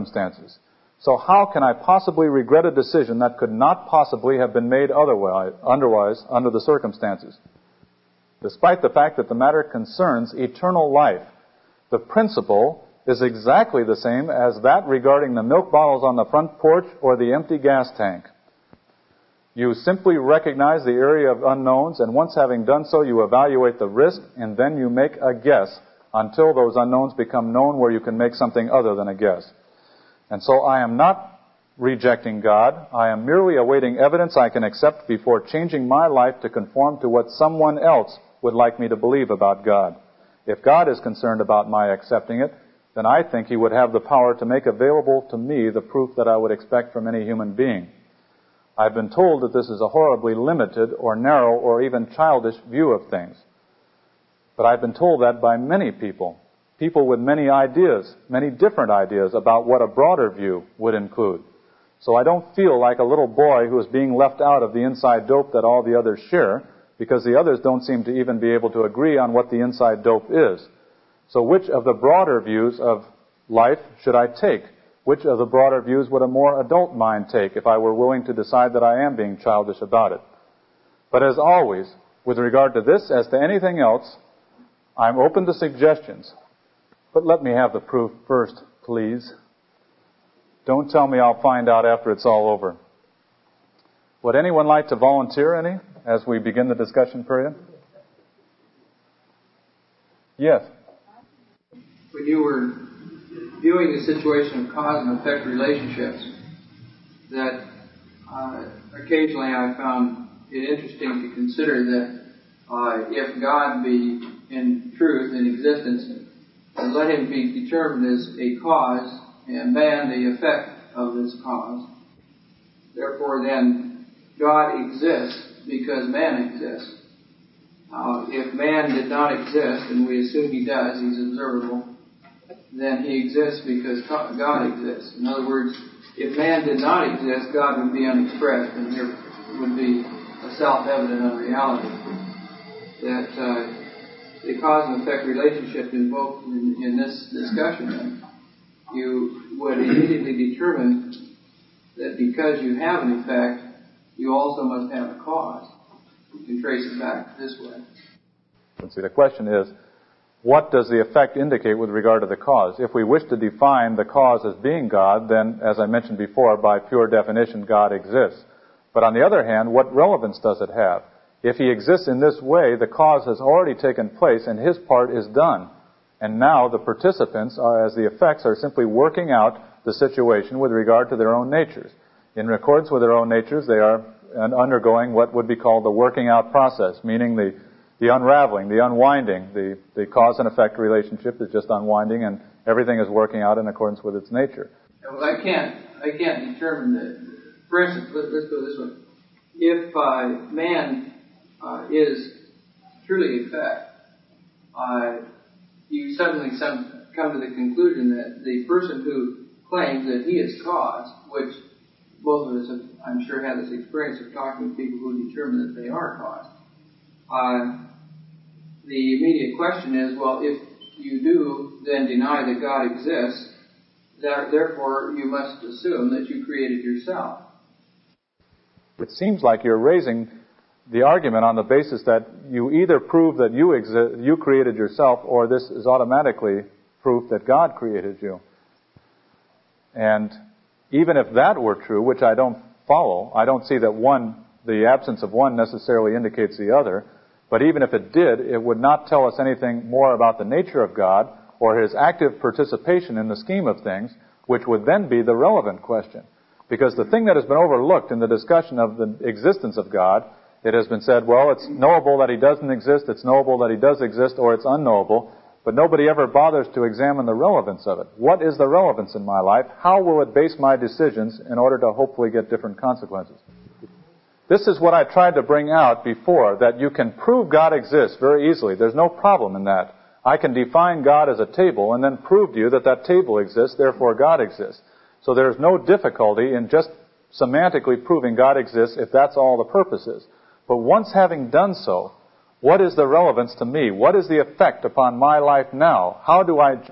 circumstances. So how can I possibly regret a decision that could not possibly have been made otherwise under the circumstances? Despite the fact that the matter concerns eternal life, the principle is exactly the same as that regarding the milk bottles on the front porch or the empty gas tank. You simply recognize the area of unknowns, and once having done so, you evaluate the risk, and then you make a guess until those unknowns become known where you can make something other than a guess. And so I am not rejecting God. I am merely awaiting evidence I can accept before changing my life to conform to what someone else would like me to believe about God. If God is concerned about my accepting it, then I think He would have the power to make available to me the proof that I would expect from any human being. I've been told that this is a horribly limited or narrow or even childish view of things. But I've been told that by many people with many ideas, many different ideas about what a broader view would include. So I don't feel like a little boy who is being left out of the inside dope that all the others share, because the others don't seem to even be able to agree on what the inside dope is. So which of the broader views of life should I take? Which of the broader views would a more adult mind take if I were willing to decide that I am being childish about it? But as always, with regard to this, as to anything else, I'm open to suggestions. But let me have the proof first, please. Don't tell me I'll find out after it's all over. Would anyone like to volunteer any as we begin the discussion period? Yes. When you were viewing the situation of cause and effect relationships, that occasionally I found it interesting to consider that if God be in truth, in existence, and let Him be determined as a cause, and man the effect of this cause. Therefore then, God exists because man exists. If man did not exist, and we assume He does, He's observable, then He exists because God exists. In other words, if man did not exist, God would be unexpressed, and there would be a self-evident unreality. That the cause and effect relationship invoked in this discussion, then, you would immediately determine that because you have an effect, you also must have a cause. You can trace it back this way. Let's see, the question is, what does the effect indicate with regard to the cause? If we wish to define the cause as being God, then, as I mentioned before, by pure definition, God exists. But on the other hand, what relevance does it have? If He exists in this way, the cause has already taken place and His part is done. And now the participants, as the effects, are simply working out the situation with regard to their own natures. In accordance with their own natures, they are undergoing what would be called the working out process, meaning the unraveling, the unwinding. The cause and effect relationship is just unwinding, and everything is working out in accordance with its nature. Well, I can't determine that. For instance, let's go this way. If man is truly effect, you suddenly come to the conclusion that the person who claims that he is cause, which both of us have, I'm sure, had this experience of talking to people who determine that they are cause. The immediate question is, well, if you do then deny that God exists, therefore you must assume that you created yourself. It seems like you're raising the argument on the basis that you either prove that you created yourself, or this is automatically proof that God created you. And even if that were true, which I don't follow, I don't see that the absence of one necessarily indicates the other, but even if it did, it would not tell us anything more about the nature of God or His active participation in the scheme of things, which would then be the relevant question. Because the thing that has been overlooked in the discussion of the existence of God, it has been said, well, it's knowable that He doesn't exist, it's knowable that He does exist, or it's unknowable, but nobody ever bothers to examine the relevance of it. What is the relevance in my life? How will it base my decisions in order to hopefully get different consequences? This is what I tried to bring out before, that you can prove God exists very easily. There's no problem in that. I can define God as a table and then prove to you that that table exists, therefore God exists. So there's no difficulty in just semantically proving God exists if that's all the purpose is. But once having done so, what is the relevance to me? What is the effect upon my life now? How do I